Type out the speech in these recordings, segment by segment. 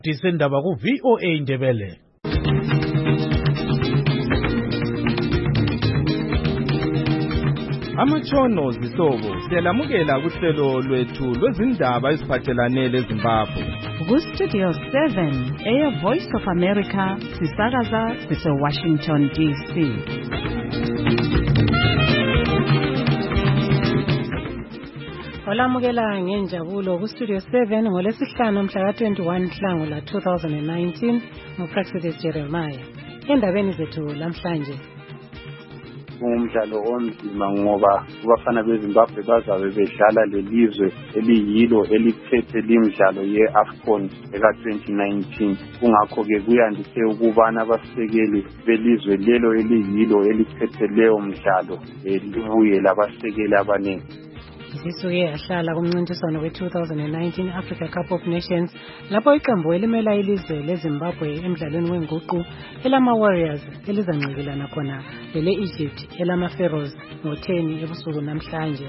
Disendaba ku VOA Indebele. Amatshono zihlobo siyalamukela kuhlelo lwethu lwezindaba eziphathelane leZimbabwe. Ku-Studio 7 Air Voice of America sisakaza sise-Washington DC. Olamukela ngenjabulo ku-Studio 7 ngolesihlanu mhla ka-21 Nhlangula 2019 nguPraxidis Jeremiah. Endabeni zethu lamhlanje. Umdlalo onzima ngoba abafana beZimbabwe bazabe bedlala lelizwe eliyilo eliphethe limidlalo ye-AFCON eka-2019. Kungakho ke kuyandise ukubana abasekeli belizwe lelo eliyilo eliphethe leyo mdlalo libuye labasekeli abaningi. Sisuke yahlala kumncintiswano we-2019 Africa Cup of Nations lapho iqembu elimela ilizwe leZimbabwe emdlalweni wenguqu elama-Warriors elizanxikelana khona lele-Egypt elama-Pharaohs ngo-10 ebusuku namhlanje.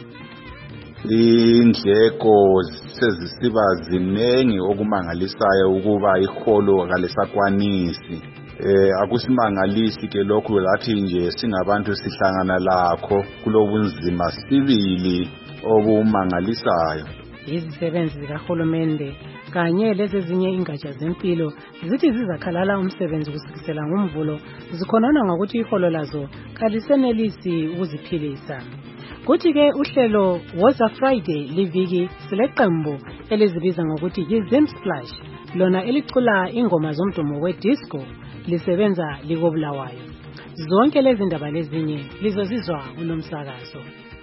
Indleko sezisiba ziningi okumangalisayo ukuba iholo kalisakwanisi. Akusimangalisi ke lokhu lathi nje singabantu sihlangana lakho kulobunzima sibili obumangalisayo. Izisebenzi zikahulumende kanye lezezinye ingatsha zempilo zithi zizakhalala umsebenzi kusukisela ngoMvulo zikhonona ngokuthi iholo lazo kalisenelisi ukuziphilisa. Kuthi-ke uhlelo Woza Friday liviki sileqembu elizibiza ngokuthi yi-Zim Splash lona elicula ingoma zomdumo we-disco lisebenza likobulawayo. Zonke lezi ndaba lezinye lizozizwa kunomsakazo.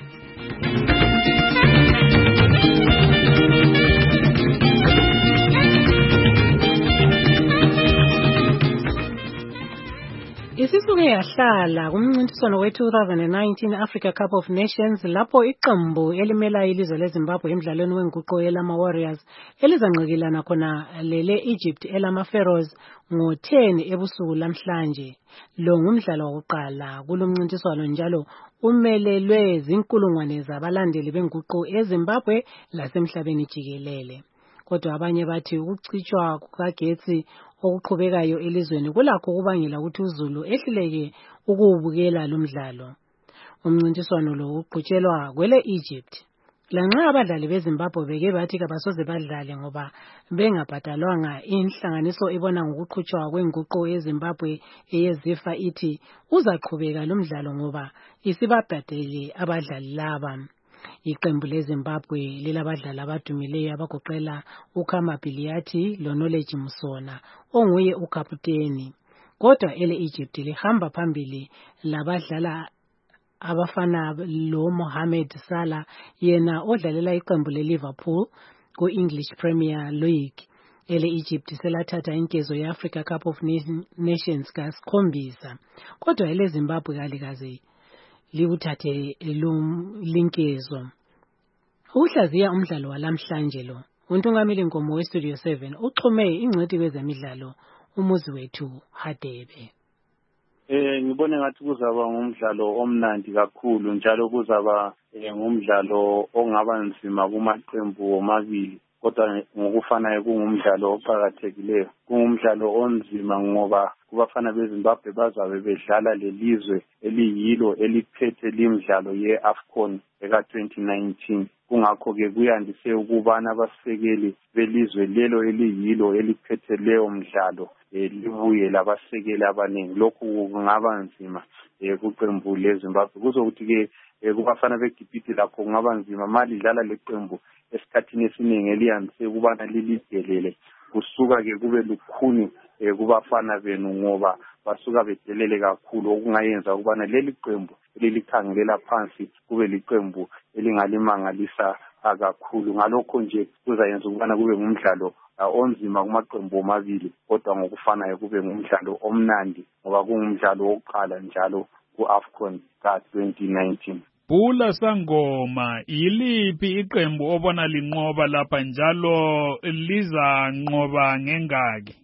Isisuke yahlala kumncintiswano we-2019 Africa Cup of Nations lapho iqembu elimela ilizwe leZimbabwe emdlalweni wenguqu elama-Warriors elizanxikelana khona lele-Egypt elama-Pharaohs ngo-10 ebusuku lamhlanje. Lo ngumdlalo wokuqala kulomncintiswano njalo umelelwe zinkulungwane zabalandeli benguqu eZimbabwe lasemhlabeni jikelele. Kodwa abanye bathi ukucitshwa kukagetsi okuqhubekayo elizweni kulakho kubangela ukuthi uZulu ehluleke ukuwubukela lo mdlalo. Umncintiswano lo uqhutshelwa kwele-Egypt. Lanxa abadlali beZimbabwe beke bathi kabasoze badlale ngoba bengabhadalwanga, inhlanganiso ebona ngokuqhutshwa kwenguqu eZimbabwe eyeZIFA ithi uzaqhubeka lo mdlalo ngoba isibabhadele abadlali laba. Iqembu leZimbabwe lilabadlali abadumileyo abagoqela uKhama Biliyati loNoleji Musona onguye ukaputeni. Kodwa ele-Egypt lihamba phambili labadlala abafana lo Mohamed Salah yena odlalela iqembu leLiverpool ku-English Premier League. Ele-Egypt selathatha inkezo ye-Africa Cup of Nations ka-7. Kodwa ele-Zimbabwe kalikaze liwuthathe linkezo. Uhlaziya umdlalo walamhlanje lo. Untungameli Nkomo we-Studio 7 uxhume ingcwethi kwezemidlalo umuzi wethu Hadebe. Ngibone ngathi kuzaba ngumdlalo omnandi kakhulu njalo kuzaba ngumdlalo ongaba nzima kumaqembu omabili. Kodwa ngokufanayo kungumdlalo oqhakathekileyo. Kungumdlalo onzima ngoba kubafana beZimbabwe bazabe bedlala lelizwe eliyilo eliphethe limidlalo ye-AFCON eka-2019. Kungakho ke kuyandise ukubana abasekeli belizwe lelo eliyilo eliphethe leyo mdlalo libuye labasekeli abaningi. Lokhu kungaba nzima kuqembu leZimbabwe. Kuzokuthi ke kubafana beGibhithe lakho kungaba nzima malidlala leqembu esikhathini esiningi eliyandise ukubana lilidelele. Kusuka ke kube lukhuni kubafana benu ngoba basuka bedelele kakhulu okungayenza ukubana leli qembu elilikhangelela phansi kube liqembu elingalimangalisa kakhulu. Ngalokho nje kuzayenza ukubana kube ngumdlalo onzima kumaqembu omabili kodwa ngokufanayo kube ngumdlalo omnandi ngoba kungumdlalo wokuqala njalo ku-AFCON ka-2019. Bhula Sangoma, yiliphi iqembu obona linqoba lapha njalo liza nqoba ngengaki?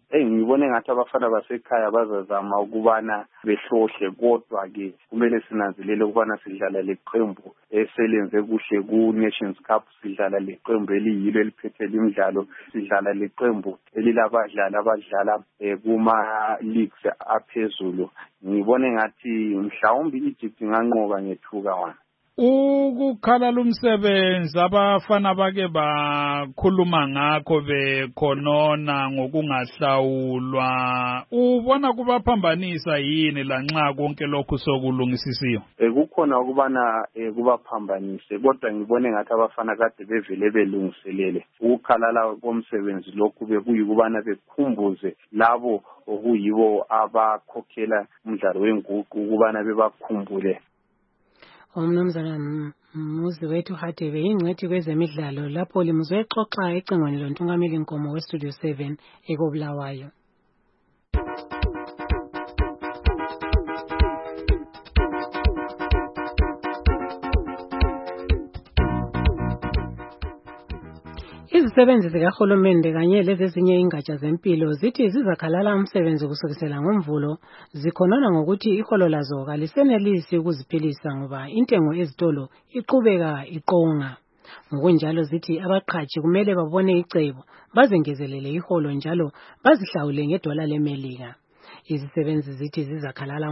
ngibone ngathi abafana basekhaya bazazama ukubana behlohle, kodwa ke kumele sinanzelele ukubana sidlala leqembu eselenze kuhle ku-Nations Cup, sidlala leqembu eliyilo eliphethe imidlalo, sidlala leqembu elilabadlali abadlala kuma-leagues aphezulu. Ngibone ngathi mhlawumbe i-Egypt inganqoba nge-2-1. Ukukhala umsebenzi abafana bake bakhuluma ngakho bekhonona ngokungahlawulwa, ubona kubaphambanisa yini lanxa konke lokhu sokulungisisiwe? Kukhona ukubana kubaphambanise, kodwa ngibone ngathi abafana kade bevele belungiselele ukukhalala komsebenzi lokhu bekuyikubana bekhumbuze labo okuyibo abakhokhela umdlalo wenguqu ukubana bebakhumbule. Umnumzana Muzi wethu Hadebe ingcwethi kwezemidlalo lapho limuzwe exoxa ecingweni loNtungameli Nkomo weStudio 7 eKobulawayo. Izisebenzi zikahulumende kanye lezezinye ingatsha zempilo zithi zizakhalala umsebenzi kusukisela ngoMvulo, zikhonona ngokuthi iholo lazo kalisenelisi ukuziphilisa ngoba intengo ezitolo iqhubeka iqonga. Ngokunjalo zithi abaqhatshi kumele babone icebo bazengezelele iholo njalo bazihlawule ngedola leMelika. Izisebenzi zithi zizakhalala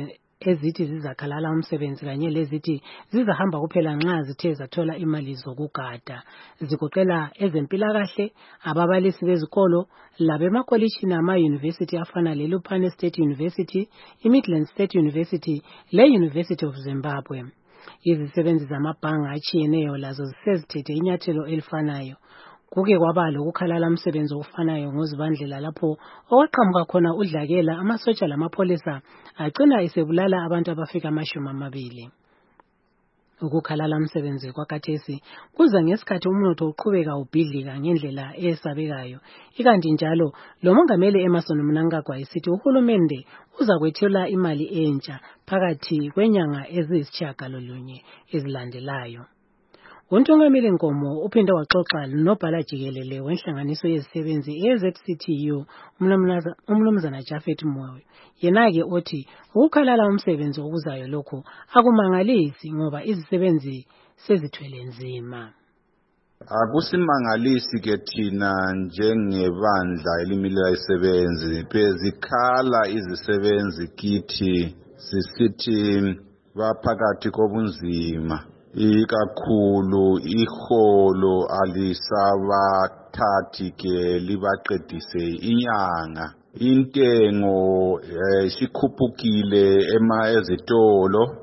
umsebenzi kanye lezithi zizahamba kuphela nxa zithe zathola imali zokugada. Zigoqela ezempilakahle, ababalisi bezikolo, labemakolishini ama-university afana leLupane State University, iMidlands State University, le-University of Zimbabwe. Izisebenzi zamabhanga atshiyeneyo lazo zisezithethe inyathelo elifanayo. Kuke kwaba lokukhalala umsebenzi ofanayo ngoZibandlela lapho okwaqhamuka khona udlakela amasotsha lamapholisa agcina esebulala abantu abafika 20. Ukukhalala umsebenzi kwakhathesi kuza ngesikhathi umnotho uqhubeka ubhidlika ngendlela eyesabekayo. Ikanti njalo lo mongameli Emmerson Mnangagwa isithi uhulumende uza kwethula imali entsha phakathi kwenyanga eziyisitshiyagalolunye ezilandelayo. UNtungameli Nkomo uphinde waxoxa nobhala jikelele wenhlanganiso yezisebenzi eZCTU umnumzana Japhet Moyo. Yena-ke othi ukukhalala umsebenzi okuzayo lokhu akumangalisi ngoba izisebenzi sezithwele nzima. Akusimangalisi ke thina njengebandla elimile izisebenzi bezikhala izisebenzi kithi sisithi baphakathi kobunzima. Ikakhulu iholo alisabathathi ke libaqedise inyanga. Intengo sikhuphukile ezitolo,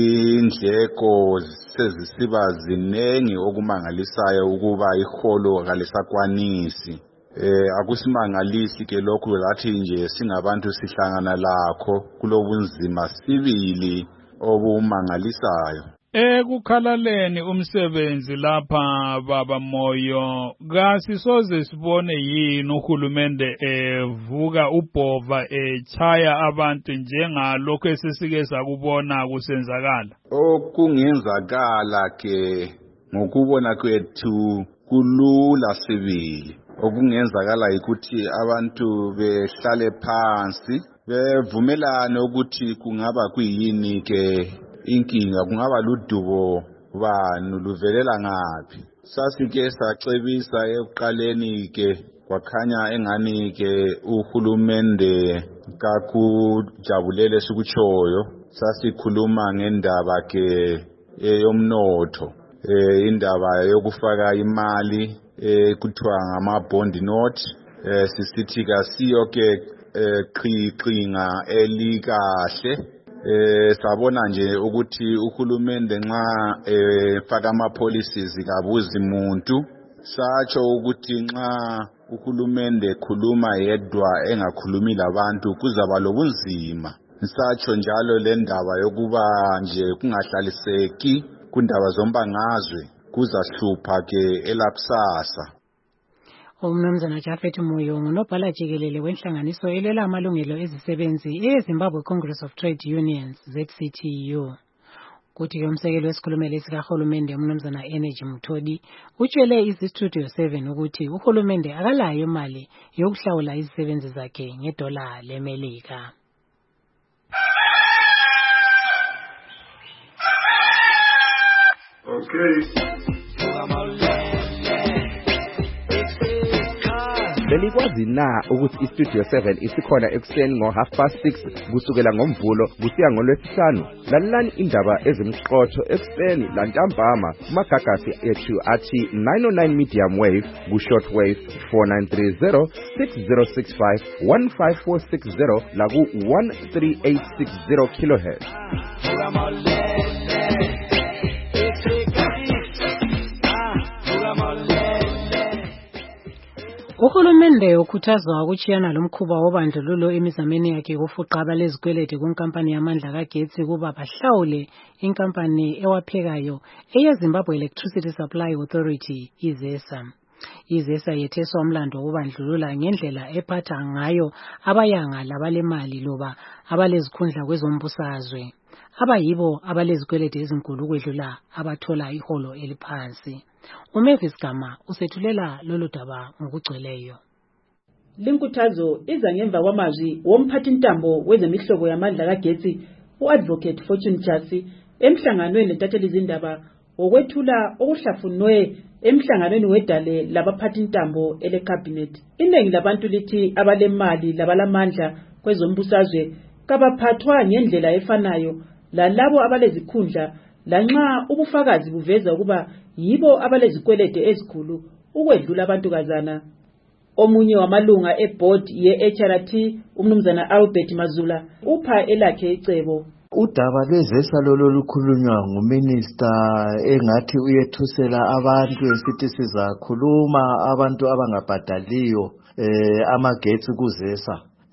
indleko sezisiba zinengi okumangalisayo ukuba iholo kalisakwanisi. Akusimangalisi ke lokhu lathi nje singabantu sihlangana lakho kulobunzima sibili obumangalisayo. Ekukhalaleni umsebenzi lapha baba Moyo, kasisoze sibone yini uhulumende evuka ubhova echaya abantu njengalokho esesike sakubona kusenzakala? Okungenzakala ke ngokubona kwethu kulula sibili. Okungenzakala ukuthi abantu behlale phansi bevumelane ukuthi kungaba kuyini ke inkinga, kungaba ludubo bani luvelela ngaphi. Sasike sacebisa ekuqaleni ke kwakhanya engani ke uhulumende kakujabulele sikutshoyo. Sasikhuluma ngendaba ke yomnotho, indaba yokufaka imali kuthiwa ngama-bond note. Sisithi kasiyo ke qhiqhinga elikahle. Sabona nje ukuthi uhulumende nxa faka ama-policies kabuzi muntu. Satsho ukuthi nxa uhulumende khuluma yedwa engakhulumi labantu kuzaba lobunzima. Satsho njalo le ndaba yokuba nje kungahlaliseki kundaba zombangazwe kuzahlupha ke elakusasa. Umnumzana Japhet Moyo ngunobhala jikelele wenhlanganiso elela amalungelo ezisebenzi eZimbabwe Congress of Trade Unions ZCTU. Kuthi-ke umsekeli wesikhulumeli sikahulumende umnumzana Energy Mthodi utshele iStudio 7 ukuthi uhulumende akalayo imali yokuhlawula izisebenzi zakhe ngedola leMelika. Belikwazi na ukuthi iStudio 7 isikhona ekuseni ngo6:30 kusukela ngoMvulo kusiya ngoLwesihlanu? Lalelani indaba ezimqotho ekuseni lantambama kumagagasi ethu athi 909 medium wave ku-short wave 4930 6065 15460 laku 13860 kHz. Uhulumende ukhuthazwa ukuchiyana lomkhuba wobandlululo emizameni yakhe yokufuqa abalezikweleti kunkampani yamandla kagetsi kuba bahlawule inkampani ewaphekayo eyeZimbabwe Electricity Supply Authority iZESA. iZESA yetheswa umlando wobandlulula ngendlela ephatha ngayo abayanga labalemali loba abalezikhundla kwezombusazwe abayibo abalezikweleti ezinkulu ukwedlula abathola iholo eliphansi. Umavis Gama usethulela lolu daba ngokugcweleyo. Linkuthazo iza ngemva kwamazwi womphathintambo wezemihlobo yamandla kagetsi uAdvocate Fortune Jasi emhlanganweni lentatheli izindaba wokwethula okuhlafunwe emhlanganweni wedale labaphathintambo elecabinet. Iningi labantu lithi abalemali labalamandla kwezombusazwe kabaphathwa ngendlela efanayo lalabo abalezikhundla lanxa ubufakazi buveza ukuba yibo abalezikwelede ezikhulu ukwedlula abantukazana. Omunye wamalunga eboard ye-HRT umnumzana Albert Mazula upha elakhe icebo. Udaba lweZESA lolo lukhulunywa nguminister engathi uyethusela abantu esithi sizakhuluma abantu abangabhadaliyo amagetsi kuZESA.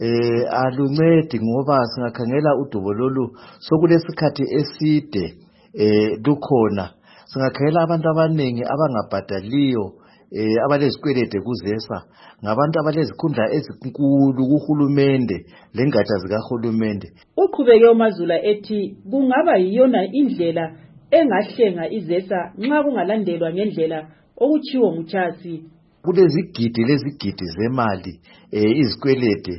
Aluncedi ngoba singakhangela udubo lolu sokulesikhathi eside lukhona. Singakhangela abantu abaningi abangabhadaliyo abalezikwelede kuZESA ngabantu abalezikhundla ezinkulu kuhulumende lengatsha zikahulumende. Uqhubeke uMazula ethi kungaba yiyona indlela engahlenga iZESA nxa kungalandelwa ngendlela okuchiwo nguChasi. Kulezigidi zemali izikwelede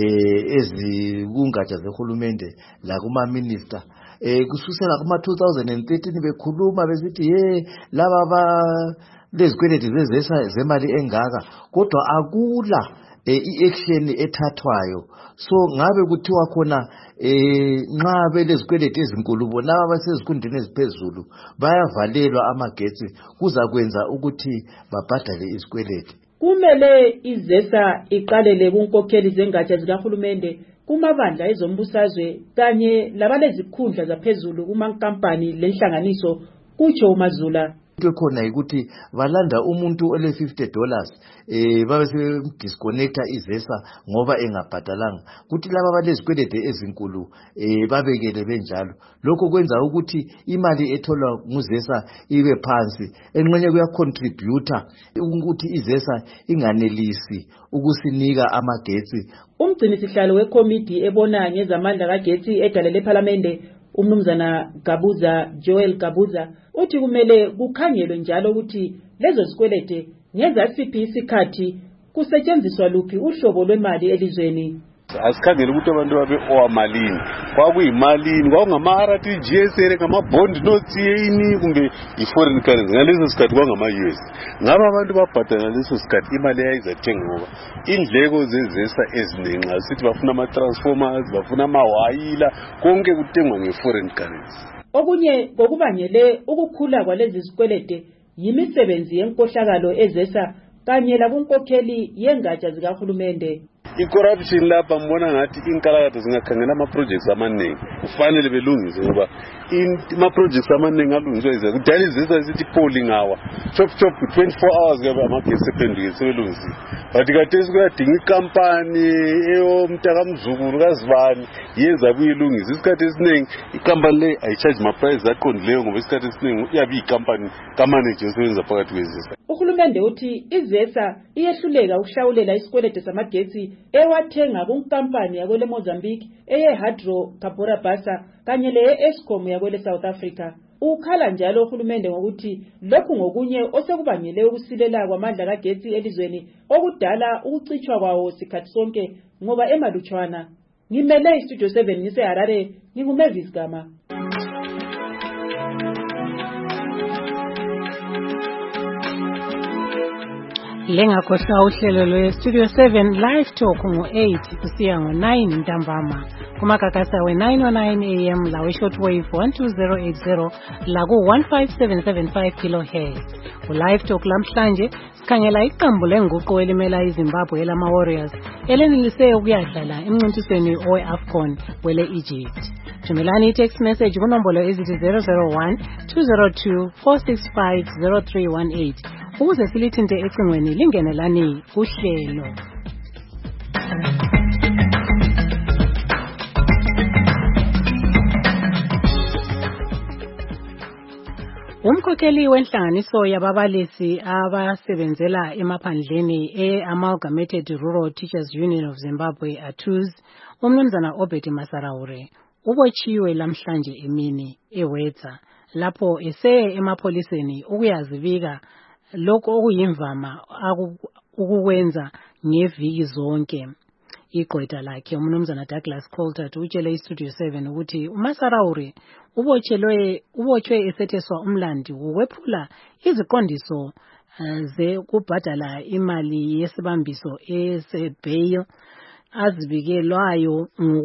ezikungatsha zehulumende la kuma minister kususela kuma 2013 bekhuluma besithi laba lezikwelede zeZESA zemali engaka kodwa akula i-action ethathwayo. So ngabe kuthiwa khona nxa belezikwelede ezinkulu bona abasezikundeni eziphezulu bayavalelwa amagetsi kuzakwenza ukuthi babhadale izikwelede. Kumele iZESA iqalele kunkokheli zengatsha zikahulumende kumabandla ezombusazwe kanye labalezikhundla zaphezulu kumankampani lenhlanganiso kutsho uMazula. Into khona ukuthi balanda umuntu ole $50 babe disconnecta iZESA ngoba engabhadalanga kuthi laba balezikwelede ezinkulu babekele benjalo. Lokho kwenza ukuthi imali etholwa nguZESA ibe phansi enqenye kuya contributor ukuthi iZESA inganelisi ukusinika amagetsi. Umgcinisihlalo wekomiti ebona ngezamandla kagetsi edale leParlamente umnumzana Gabuza Joel Gabuza uthi kumele kukhangelwe njalo ukuthi lezo zikwelede ngezasiphi isikhathi kusetshenziswa luphi uhlobo lwemali elizweni. Asikhangele ukuthi abantu babe owamalini kwakuyimalini kwakungama-RTGS ngama-bond notes yini kumbe i-foreign currency ngaleso sikhathi kwangama-US. Ngaba abantu babhadala leso sikhathi imali eyayizathenga ngoba indleko zeZESA eziningi nxa sithi bafuna ama-transformers bafuna amawayila konke kuthengwa nge-foreign currency. Okunye kokubangele ukukhula kwalezi zikwelede yimisebenzi yenkohlakalo eZESA kanye lakunkokheli yengatsha zikahulumende. I-corruption lapha mbona ngathi inkalakatha zingakhangela ama-projects amaningi kufanele belungise ngoba ama-projects amaningi alungiswa iZESA kudala iZESA sithi polling hour chop 24 hours kuyabe amagesi sephendukile sebelungisile but kathesi kuyadinga ikampani eyomntakamzukulu kazibani yenza kuyilungisa. Isikhathi esiningi ikampani le ayicharge ma-price aqondileyo ngoba isikhathi esiningi iyabe iyikampani kamanager osebenza phakathi kweZESA. Uhulumende uthi iZESA iyehluleka ukuhlawulela isikwelede samagetsi ewathenga kunkampani yakwele Mozambique eye-Hydrocarbura Basa kanye leye-Eskom yakwele South Africa. Ukhala njalo uhulumende ngokuthi lokhu ngokunye osekubangele ukusilela kwamandla kagetsi elizweni okudala ukucitshwa kwawo sikhathi sonke ngoba emalutshwana. Ngimele iStudio 7 ngise-Harare, nginguMavis Gama. Lengakhohlwa uhlelo lwe-Studio 7 Live Talk ngo-8 kusiya ngo-9 ntambama kumagagasa we-909 AM lawe-shortwave 12080 laku-15775 kHz. Ku-Live Talk lamhlanje sikhangela iqembu lenguqu elimela iZimbabwe elama-Warriors elenelise ukuyadlala emncintisweni owe-AFCON wele-Egypt. Thumelani i-text message kunombolo ezithi 001-202-465-0318 ukuze silithinte ecingweni lingenelani kuhlelo. Umkhokheli wenhlanganiso yababalisi abasebenzela emaphandleni e-Amalgamated Rural Teachers Union of Zimbabwe ATUZ, umnumzana Obed Masaraure, ubotshiwe lamhlanje emini eWedza lapho eseye emapholiseni ukuyazibika lokho okuyimvama ukukwenza ngeviki zonke. Igqwetha lakhe umnumzana Douglas Coltart utshele iStudio 7 ukuthi uMasaraure ubotshwe esetheswa umlandi wokwephula iziqondiso kubhadala imali yesibambiso esebail azibikelwayo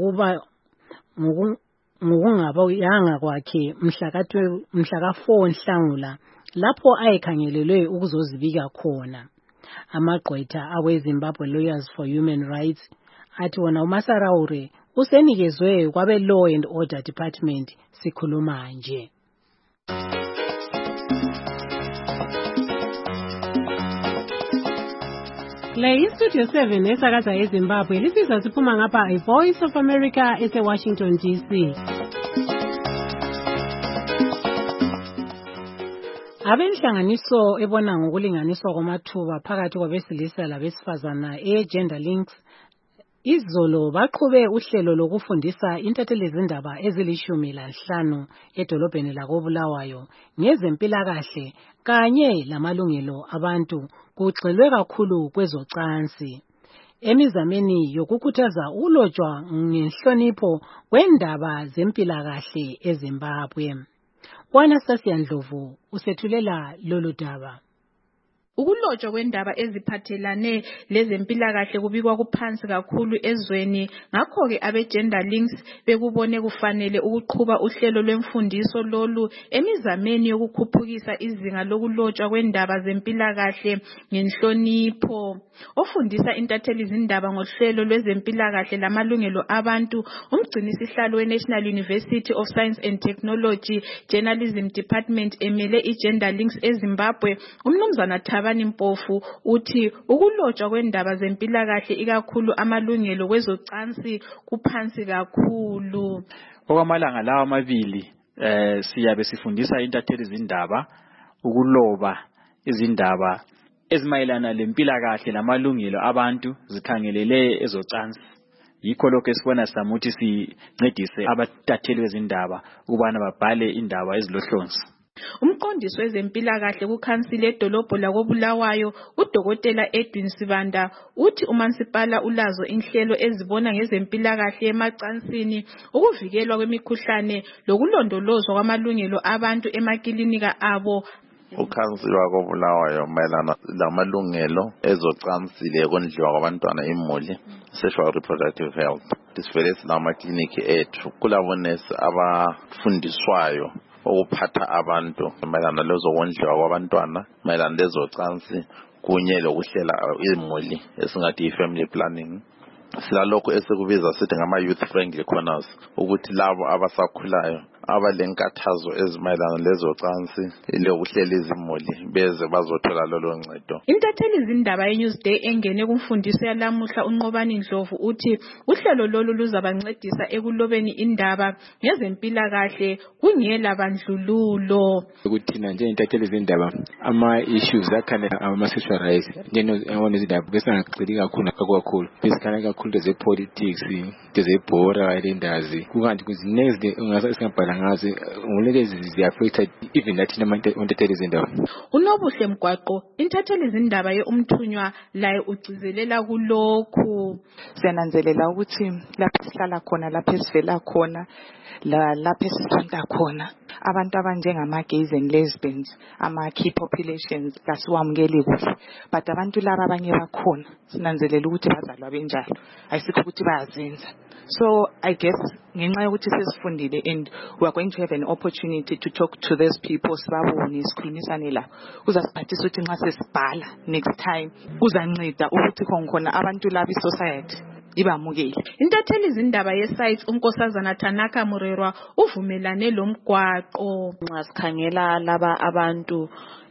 ngokungabayanga kwakhe mhla ka-4 Nhlangula lapho ayekhangelelwe ukuzozibika khona. Amagqwetha awe-Zimbabwe Lawyers for Human Rights athi wona uMasaraure usenikezwe kwabe Law and Order Department sikhuluma nje. Le iStudio 7 esakaza eZimbabwe lisiza siphuma ngapha iVoice of America ese-Washington DC. Abenhlanganiso ebona ngokulinganiswa kwamathuba phakathi kwabesilisa labesifazana e-Gender Links izolo baqhube uhlelo lokufundisa intathelezindaba ezili-15 edolobheni lakoBulawayo ngezempilakahle kanye lamalungelo abantu kugxilwe kakhulu kwezocansi. Emizameni yokukhuthaza ukulotshwa ngenhlonipho kwendaba zempilakahle eZimbabwe. Anastasia Ndlovu usethulela lolu daba. Ukulotshwa kwendaba eziphathelane lezempilakahle kubikwa kuphansi kakhulu ezweni, ngakho-ke abe-Gender Links bekubone kufanele ukuqhuba uhlelo lwemfundiso lolu emizameni yokukhuphukisa izinga lokulotshwa kwendaba zempilakahle ngenhlonipho. Ofundisa intathelizindaba ngohlelo lwezempilakahle lamalungelo abantu, umgcinisihlalo we-National University of Science and Technology Journalism Department emele i-Gender Links eZimbabwe, umnumzana Thabani Mpofu uthi ukulotshwa kwendaba zempilakahle ikakhulu amalungelo kwezocansi kuphansi kakhulu. Okwamalanga lawa amabili siyabe sifundisa intathelizindaba ukuloba izindaba ezimayelana lempilakahle lamalungelo abantu zikhangelele ezocansi. Yikho lokho esibona samuthi sincedise abatatheli bezindaba ukubana babhale indaba ezilohlonzi. Umqondisi wezempilakahle kukhansile edolobho lakoBulawayo uDokotela Edwin Sibanda uthi uMansipala ulazo inhlelo ezibona ngezempilakahle emacansini, ukuvikelwa kwemikhuhlane lokulondolozwa kwamalungelo abantu emakilinika abo. Ukhansile wakoBulawayo mayelana lamalungelo ezocansi lekondliwa kwabantwana imuli, sexual reproductive health. Sivele sinamakliniki ethu kulabonesi abafundiswayo ukuphatha abantu mayelana lezokondliwa kwabantwana, mayelana lezocansi kunye lokuhlela imuli esingathi family planning. Silalokho esikubiza sithi ngama youth friendly corners ukuthi labo abasakhulayo abalenkathazo ezimayelana lezocansi lokuhlela izimuli beze bazothola lolo ncedo. Intatheli izindaba yeNewsday engene kumfundiso yalamuhla uNqobani Ndlovu uthi uhlelo lolu luzabancedisa ekulobeni indaba ngezempilakahle kungela bandlululo. Ukuthina nje intatheli izindaba ama issues akhana ama social rights njengona izindaba besangagcili kakhulu besikhana kakhulu zepolitics zebhora elendazi kukanti kuziningi ungasingabhala ngazi ngoleke ziaffected even nathi intatheli izindaba. Unobuhle Mgwaqo intatheli izindaba yeUmthunywa laye ugcizelela kulokhu. Siyananzelela ukuthi lapho sihlala khona lapho esivela khona lapho esifunda khona abantu abanjengama gays and lesbians ama key populations kasiwamukeli kuhle but abantu laba abanye bakhona sinanzelela ukuthi bazalwa benjalo ayisikho ukuthi bayazenza. So I guess ngenxa yokuthi sesifundile and we are going to have an opportunity to talk to these people sibabone sikhulumisane la kuzasiphathisa ukuthi nxa sesibhala next time kuzanceda ukuthi khona abantu laba society ibamukele. Intatheli izindaba yesite uNkosazana Tanaka Murerwa uvumelane lomgwaqo. Nxa sikhangela laba abantu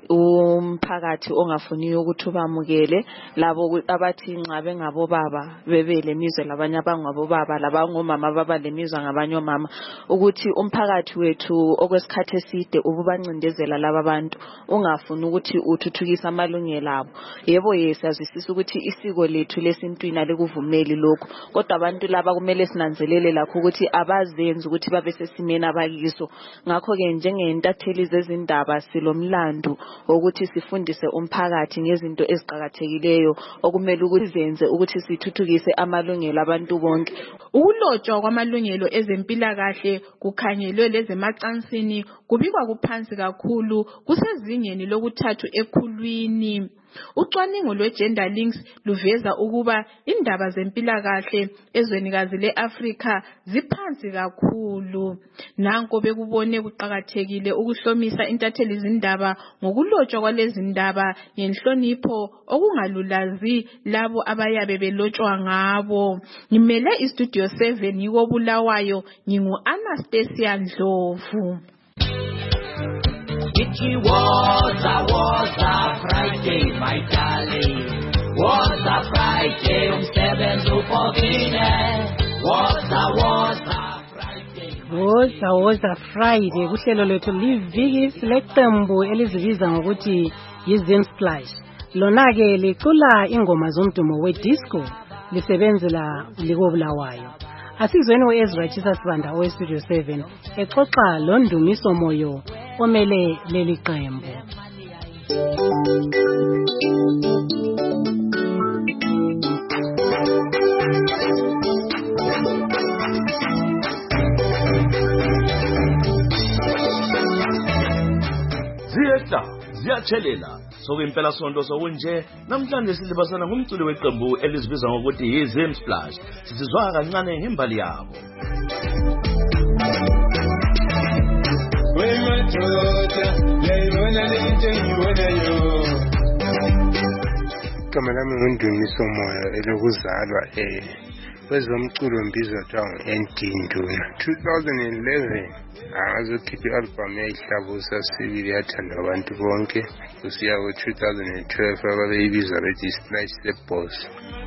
umphakathi ongafuniyo ukuthi bamukele labo abathi nxa bengabo baba bebe lemizwe labanye abangabo baba labangomama baba lemizwe ngabanye omama ukuthi umphakathi wethu okwesikhathi eside ububancindezela laba abantu ungafuni ukuthi uthuthukise amalungelo abo. Yebo yesazisisa ukuthi isiko lethu lesintwini alikuvumeli lokho kodwa abantu laba kumele sinanzelele lakho ukuthi abazenzi ukuthi babe sesimena abakiso. Ngakho ke njengentatheli zezindaba silomlando ukuthi sifundise umphakathi ngezinto eziqhakathekileyo okumele ukuthi zenze ukuthi sithuthukise amalungelo abantu bonke. Ukulotshwa kwamalungelo ezempilakahle kukhanyelwe lezemacansini kubikwa kuphansi kakhulu kusezingeni lokuthathu ekhulwini. Ucwaningo lwe-Gender Links luveza ukuba indaba zempilakahle ezwenikazi le-Afrika ziphansi kakhulu. Nanko bekubone kuqhakathekile ukuhlomisa intatheli izindaba ngokulotshwa kwalezi ndaba ngenhlonipho okungalulazi labo abayabe belotshwa ngabo. Ngimele iStudio 7 yiko Bulawayo ngingu Anastasia Ndlovu. It was a Friday, my darling. Was a Friday, umsebenzi ufokile. Was a Friday kuhlelo lethu liviki leqembu elizibiza ngokuthi yiZimsplash. Lona ke licula ingoma zomdumo wedisco lisebenzela likobulawayo. Asizweni uEzra Chisa Sibanda oweStudio 7 exoxa londumiso moyo omele leli qembu. Ziyachelela sokwempela sonto sokunje namhlanje silibasana ngumculo weqembu elizibiza ngokuthi yiZimsplash. Sizizwa kancane ngembali yabo. Igama lami nguNdumiso Moyo elokuzalwa kwezomculo mbizwa kuthiwa ngu-ND Nduna. 2011 ngazokhipha i-album yayihlabusa sibili yathandwa abantu bonke kusiya ku-2012 ababeyibiza bethi Splash the Boss.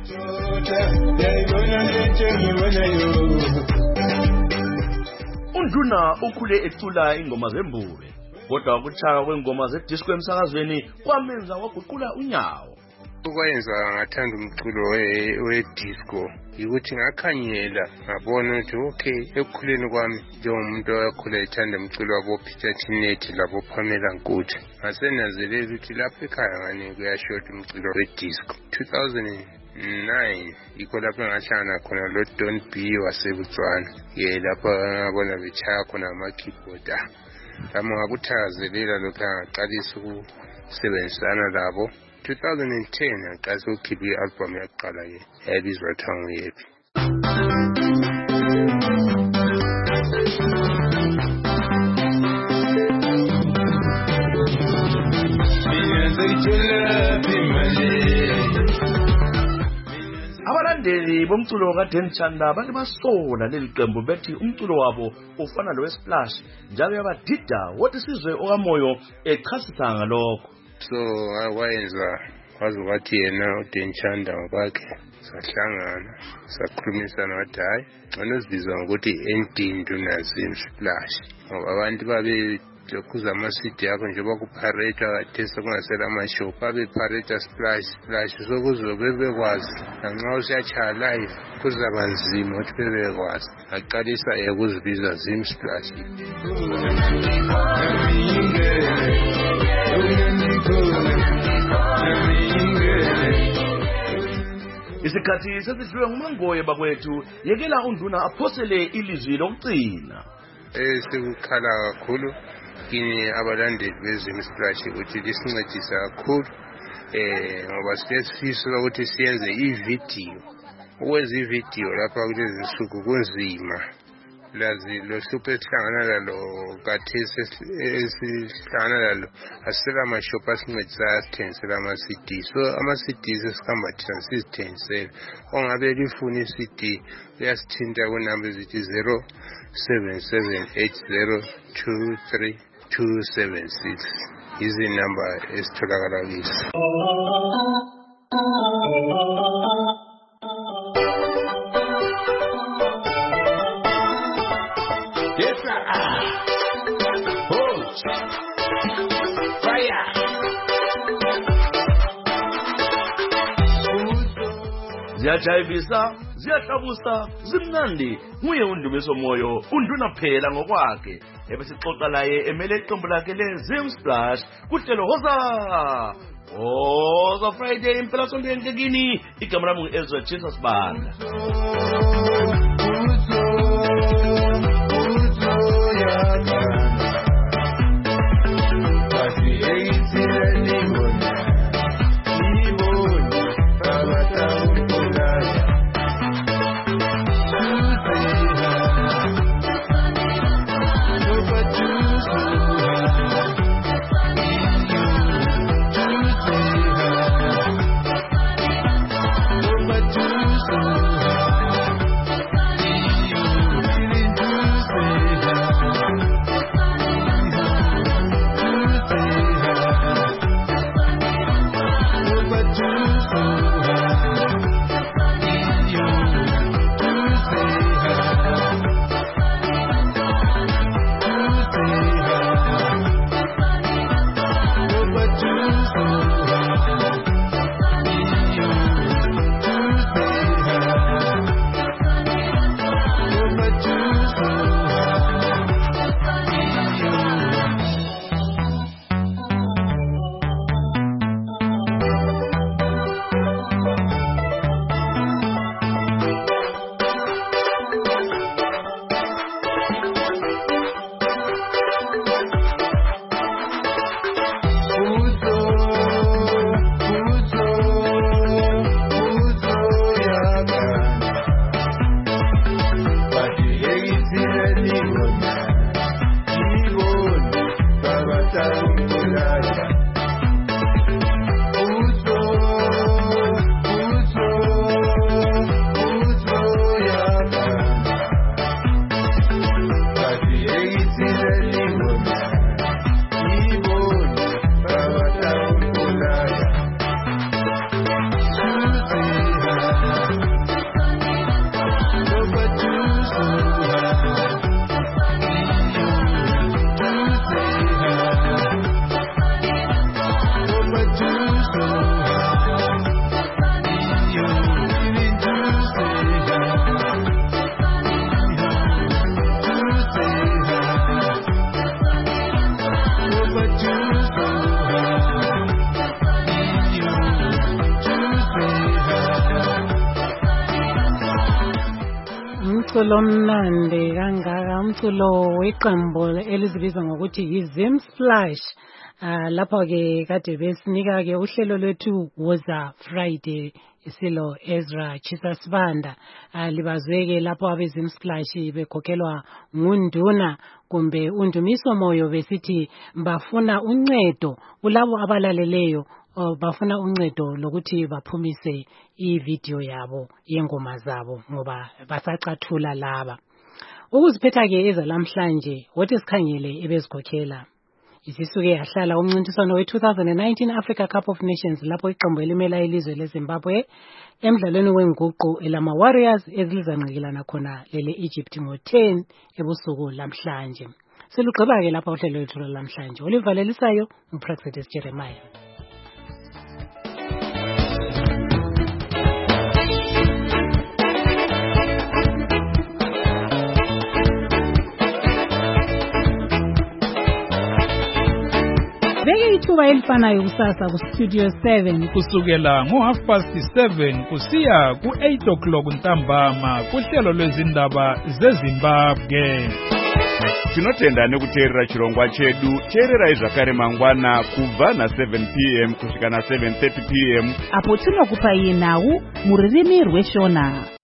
uNduna ukhule ecula ingoma zembube kodwa ukuchaya kwengoma zedisco emsakazweni kwamenza waguqula unyawo. Ukwenza ngathanda umculo we-disco yikuthi ngakhanyela ngabona ukuthi okay ekukhuleni kwami njengomuntu oyakhula ethanda umculo wabo Peter Tinetti labo Pamela Nkuthu ngasenanzelela ukuthi lapho ekhaya ngane kuyashota umculo we-disco. 2009 yikho lapho ngahlangana khona lo Don B waseButswana lapho ngabona bechaya khona ama-keyboard lami ngakuthakazelela lokho ngaqalisa ukusebenzisana labo. 2010 ngaqalisa ukukhipha i-album yakuqala yayibizwa kuthiwa nguYepi. abalandeli bomculo kaDan Chanda bathi basola leli qembu bethi umculo wabo ufana lowesplash njalo yabadida wothi sizwe okamoyo echasisa ngalokho. So wayenza kwazi wathi yena uDan Chanda ngokwakhe sahlangana sakhulumisana wathi hayi ngcono sibizwa ngokuthi Endindu naZim Splash ngoba abantu babe kuza ama-CD yakho nje bakupareta kade sekungasela ama-shop babepareta splash sokuzobe bekwazi nanxa usiyatshaya live kuzaba nzima ukuthi bebekwazi aqalisa ukuzibiza Zim Splash. Isikhathi sesidliwe nguMangoye bakwethu yekela unduna aphosele ilizwi lokugcina. Sikukhala kakhulu kini abalandeli beZim Splash ukuthi lisincedisa kakhulu ngoba siyafisa ukuthi siyenze ividiyo. Ukwenza ividiyo lapha kulezi nsuku kunzima. Lazi lo hlupho esihlangana lalo kathesi esihlangana lalo asela amashop asincedisa asithengisela ama-CD. So ama-CD sesikhamba thina sizithengisela. Ongabe lifuna i-CD uyasithinta kunamba ezithi 0778023276 izinamba esitholakala kizo. Ziyajayivisa, ziyahlabusa, zimnandi. Nguye undumiso moyo, unduna phela ngokwakhe. Ebesixoxa laye emele iqembu lakhe leZim Splash kuhlelo Hoza Friday impela sonke enkekini. Igama lami ngu-Ezra Jesus Banda. Umculo omnandi kangaka, umculo weqembu elizibiza ngokuthi yiZim Splash. Lapho ke kade besinika ke uhlelo lwethu Woza Friday isilo Ezra Chisasibanda. Libazweke lapho abeZim Splash bekhokhelwa ngunduna kumbe undumiso moyo besithi bafuna uncedo kulabo abalaleleyo bafuna uncedo lokuthi baphumise ivideo yabo yengoma zabo ngoba basacathula laba. Ukuziphetha ke ezalamhlanje wothi sikhangele ebezikhokhela. Isisuke yahlala umncintiswano we-2019 Africa Cup of Nations lapho iqembu elimela ilizwe leZimbabwe emdlalweni wenguqu elama-Warriors ezilizanqikilana khona lele Egypt ngo-10 ebusuku lamhlanje. Silugqiba ke lapha uhlelo lwethu lamhlanje. Olivalelisayo uPraxedis Jeremiah. Beke ithuba elifanayo kusasa ku-Studio 7 kusukela ngo-7:30 kusiya ku-8 o'clock ntambama kuhlelo lwezindaba zeZimbabwe. Tinotenda nekuteerera chirongwa chedu. Teererai zvakare mangwana kubva na7 p.m. kusvika na7:30 p.m. apo tinokupai nhau mururimi rweshona.